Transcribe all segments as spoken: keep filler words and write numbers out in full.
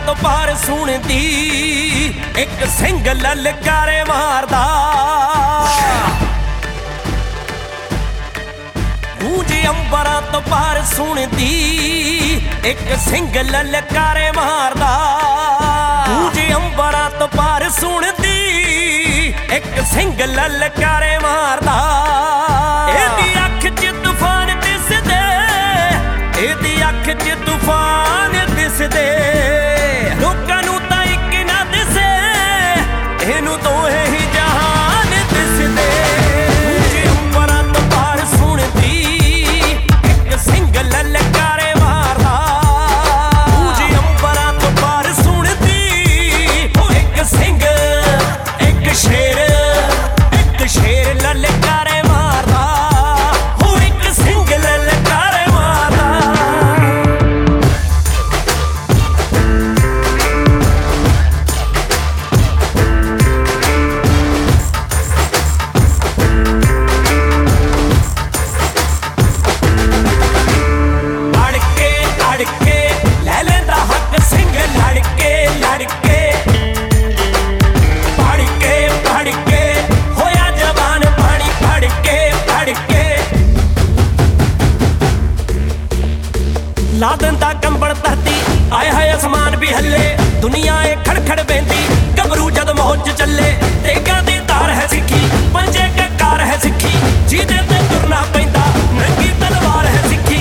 ਤੋਂ ਪਾਰ ਸੁਣਦੀ ਇੱਕ ਸਿੰਘ ਲਲਕਾਰੇ ਮਾਰਦਾ। ਗੂੰਜ ਅੰਬਰਾਂ ਤੋਂ ਪਾਰ ਸੁਣਦੀ ਇੱਕ ਸਿੰਘ ਲਲਕਾਰੇ ਮਾਰਦਾ। ਗੂੰਜ ਅੰਬਰਾਂ ਤੋਂ ਪਾਰ ਸੁਣਦੀ ਇੱਕ ਸਿੰਘ ਲਲਕਾਰੇ ਮਾਰਦਾ। ਇਹਦੀ ਅੱਖ 'ਚ ਤੂਫਾਨ ਦਿਸਦੇ, ਇਹਦੀ ਅੱਖ 'ਚ ਤੂਫਾਨ ਦਿਸਦੇ। ਲੋਕਾਂ ਨੂੰ ਤਾਂ ਇੱਕ ਨਾ ਦਿਸੇ, ਇਹਨੂੰ ਦੋਹੇ ਹੀ ਜਹਾਨ ਦਿਸਦੇ। ਗੂੰਜ ਅੰਬਰਾਂ ਤੋਂ ਪਾਰ ਸੁਣਦੀ ਇੱਕ ਸਿੰਘ ਲਲਕਾਰੇ ਮਾਰਦਾ। ਗੂੰਜ ਅੰਬਰਾਂ ਤੋਂ ਪਾਰ ਸੁਣਦੀ ਇੱਕ ਸਿੰਘ, ਇੱਕ ਸ਼ੇਰ, ਇੱਕ ਸ਼ੇਰ ਲਲਕਾਰੇ ਮਾਰਦਾ। ਹੋ ਇੱਕ ਸਿੰਘ ਲਲਕਾਰੇ ਮਾਰਦਾ। ਅੜ ਕੇ ਅੜ ਕੇ ਲੈ ਲੈਂਦਾ ਹੱਕ ਸਿੰਘ ਲੜ ਕੇ ਲੜ ਕੇ। ਪੜ ਕੇ ਪੜ ਕੇ ਹੋਇਆ ਜਵਾਨ ਪਾਣੀ ਪੜ ਕੇ ਪੜ ਕੇ। ਲਾ ਦਿੰਦਾ ਕੰਬਲ ਧਰਤੀ ਆਏ ਹਾਏ ਅਸਮਾਨ ਵੀ ਹੱਲੇ। ਦੁਨੀਆ ਏ ਖੜਖੜ ਬਹਿੰਦੀ ਗੱਭਰੂ ਜਦ ਮੌਜ 'ਚ ਚੱਲੇ। ਤੇਗਾਂ ਦੀ ਧਾਰ ਹੈ ਸਿੱਖੀ, ਪੰਜੇ ਕਕਾਰ ਹੈ ਸਿੱਖੀ। ਜਿਹਦੇ ਤੇ ਤੁਰਨਾ ਪੈਂਦਾ ਨੰਗੀ ਤਲਵਾਰ ਹੈ ਸਿੱਖੀ।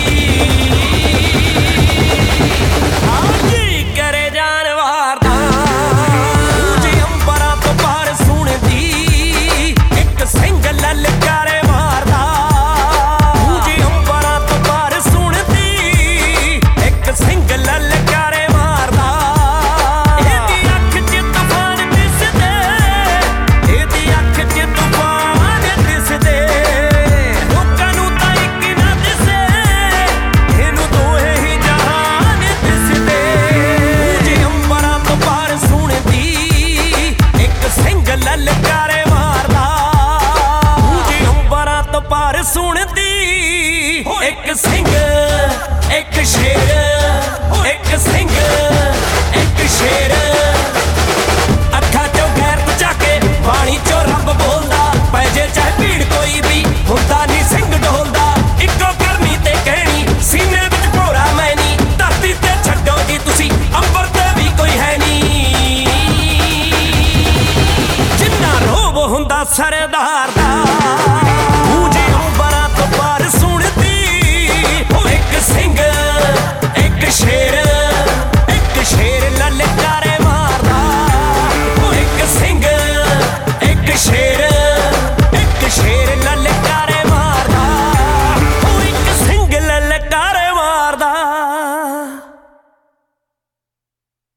ਹਾਂਜੀ ਕਰੇ ਜਾਨਵਾਰ ਦਾ। ਗੂੰਜ ਅੰਬਰਾਂ ਤੋਂ ਪਾਰ ਸੁਣਦੀ ਇੱਕ ਸਿੰਘ ਲਲਕਾਰੇ ਮਾਰਦਾ। ਗੂੰਜ ਅੰਬਰਾਂ ਤੋਂ ਪਾਰ ਸੁਣਦੀ ਇੱਕ ਸਿੰਘ ਲਲਕਾਰੇ ਮਾਰਦਾ। ਇਹਦੀ ਅੱਖ 'ਚ ਤੂਫਾਨ ਦਿਸਦੇ, ਇਹਦੀ ਅੱਖ 'ਚ ਤੂਫਾਨ ਦਿਸਦੇ। ਲੋਕਾਂ ਨੂੰ ਤਾਂ ਇੱਕ ਨਾ ਦਿਸੇ, ਇਹਨੂੰ ਦੋਹੇ ਹੀ ਜਹਾਨ ਦਿਸਦੇ। ਗੂੰਜ ਅੰਬਰਾਂ ਤੋਂ ਪਾਰ ਸੁਣਦੀ ਇੱਕ ਸਿੰਘ ਲਲਕਾਰੇ ਮਾਰਦਾ। ਗੂੰਜ ਅੰਬਰਾਂ ਤੋਂ ਪਾਰ ਸੁਣਦੀ ਇੱਕ ਸਿੰਘ, ਇੱਕ ਸ਼ੇਰ, ਇੱਕ ਸਿੰਘ, ਇੱਕ ਸ਼ੇਰ। ਅੱਖਾਂ 'ਚੋਂ ਗੈਰਤ ਝਾਕ ਕੇ ਬਾਣੀ 'ਚੋਂ ਰੱਬ ਬੋਲਦਾ। ਪੈ ਜੇ ਚਾਹੇ ਭੀੜ ਕੋਈ ਵੀ ਹੁੰਦਾ ਨੀ ਸਿੰਘ ਡੋਲਦਾ। ਇੱਕੋ ਕਰਨੀ ਤੇ ਕਹਿਣੀ ਸੀਨੇ ਵਿੱਚ ਭੋਰਾ ਮੈਂ ਨੀ। ਧਰਤੀ ਤੇ ਛੱਡੋ ਜੀ ਤੁਸੀਂ ਅੰਬਰ ਤੇ ਵੀ ਕੋਈ ਹੈ ਨੀ। ਜਿੰਨਾ ਰੋਬ ਹੁੰਦਾ ਸਰਦਾਰ ਦਾ।